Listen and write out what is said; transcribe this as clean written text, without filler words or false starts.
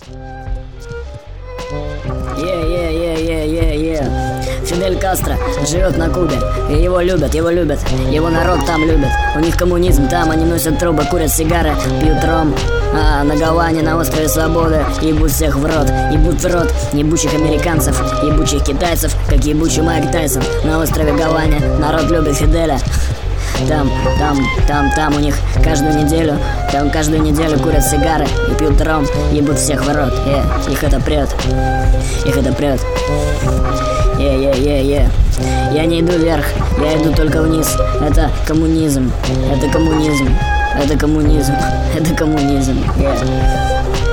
Фидель Кастро живет на Кубе, и его любят, его народ там любит. У них коммунизм, там они носят трубы, курят сигары, пьют ром. А на Гаване, на острове Свободы, ебут всех в рот ебучих американцев, ебучих китайцев, как ебучий Майк Тайсон. На острове Гаване народ любит Фиделя. Там у них каждую неделю курят сигары и пьют ром, ебут всех в рот. Их это прет. Я не иду вверх, я иду только вниз. Это коммунизм.